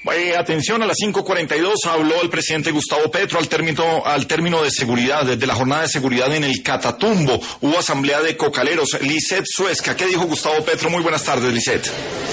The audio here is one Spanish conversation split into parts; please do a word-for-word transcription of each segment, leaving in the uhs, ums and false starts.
Eh, atención, a las cinco cuarenta y dos habló el presidente Gustavo Petro al término, al término de seguridad, desde la jornada de seguridad en el Catatumbo. Hubo asamblea de cocaleros. Lisset Suezca, ¿qué dijo Gustavo Petro? Muy buenas tardes, Lisset.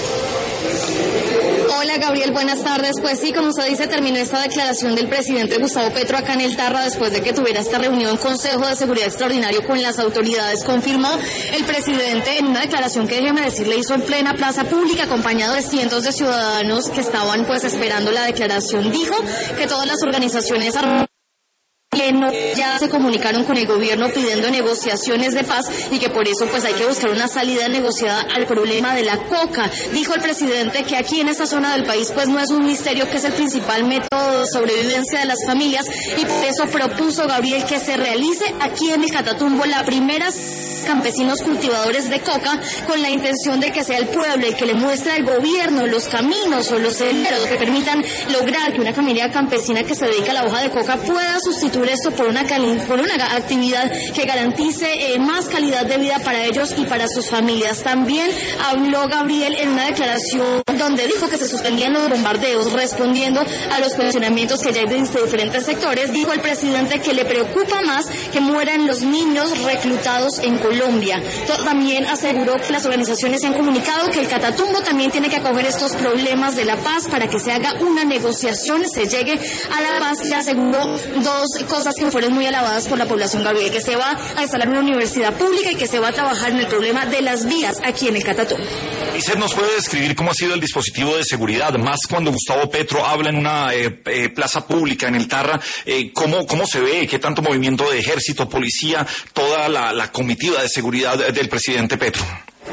Hola Gabriel, buenas tardes. Pues sí, como se dice, terminó esta declaración del presidente Gustavo Petro acá en el Tarra después de que tuviera esta reunión Consejo de Seguridad Extraordinario con las autoridades. Confirmó el presidente en una declaración que, déjeme decirle, hizo en plena plaza pública acompañado de cientos de ciudadanos que estaban pues esperando la declaración. Dijo que todas las organizaciones armadas ya se comunicaron con el gobierno pidiendo negociaciones de paz y que por eso pues hay que buscar una salida negociada al problema de la coca. Dijo el presidente que aquí en esta zona del país pues no es un misterio, que es el principal método de sobrevivencia de las familias, y por eso propuso, Gabriel, que se realice aquí en el Catatumbo la primera campesinos cultivadores de coca, con la intención de que sea el pueblo el que le muestre al gobierno los caminos o los senderos que permitan lograr que una familia campesina que se dedica a la hoja de coca pueda sustituir esto por una, por una actividad que garantice eh, más calidad de vida para ellos y para sus familias. También habló Gabriel en una declaración donde dijo que se suspendían los bombardeos, respondiendo a los cuestionamientos que ya hay de diferentes sectores. Dijo el presidente que le preocupa más que mueran los niños reclutados en Colombia. También aseguró que las organizaciones se han comunicado que el Catatumbo también tiene que acoger estos problemas de la paz para que se haga una negociación, se llegue a la paz, y aseguró dos cosas que fueron muy alabadas por la población, Gabriel: que se va a instalar una universidad pública y que se va a trabajar en el problema de las vías aquí en el Catatumbo. ¿Usted nos puede describir cómo ha sido el dispositivo de seguridad, más cuando Gustavo Petro habla en una eh, eh, plaza pública en el Tarra? Eh, ¿cómo, ¿Cómo se ve? ¿Qué tanto movimiento de ejército, policía, toda la, la comitiva de seguridad del presidente Petro?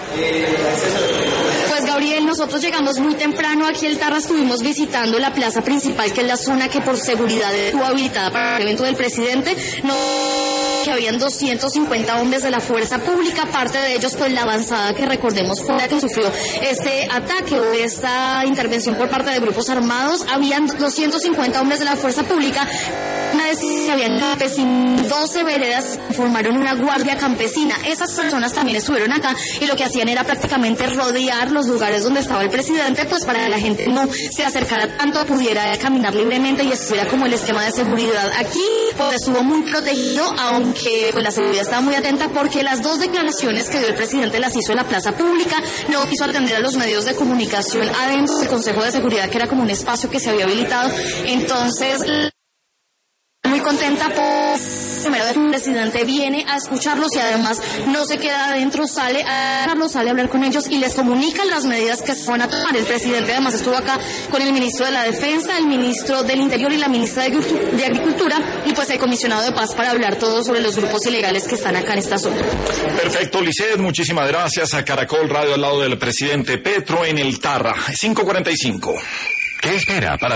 Pues Gabriel, nosotros llegamos muy temprano aquí al Tarra, estuvimos visitando la plaza principal, que es la zona que por seguridad estuvo habilitada para el evento del presidente. No, que habían doscientos cincuenta hombres de la fuerza pública, parte de ellos pues la avanzada que recordemos fue la que sufrió este ataque o esta intervención por parte de grupos armados. Habían doscientos cincuenta hombres de la fuerza pública. Una vez se habían campesinos, doce veredas formaron una guardia campesina. Esas personas también estuvieron acá y lo que hacían era prácticamente rodear los lugares donde estaba el presidente, pues para que la gente no se acercara tanto, pudiera caminar libremente y estuviera como el esquema de seguridad. Aquí pues estuvo muy protegido, aunque pues la seguridad estaba muy atenta, porque las dos declaraciones que dio el presidente las hizo en la plaza pública, no quiso atender a los medios de comunicación adentro del Consejo de Seguridad, que era como un espacio que se había habilitado. Entonces, muy contenta por primero el presidente viene a escucharlos y además no se queda adentro, sale a hablarlos, sale a hablar con ellos y les comunica las medidas que se van a tomar. El presidente además estuvo acá con el ministro de la Defensa, el ministro del Interior y la ministra de Agricultura, y pues el comisionado de paz, para hablar todo sobre los grupos ilegales que están acá en esta zona. Perfecto, Lisset, muchísimas gracias. A Caracol Radio al lado del presidente Petro en el Tarra. cinco cuarenta y cinco. ¿Qué espera para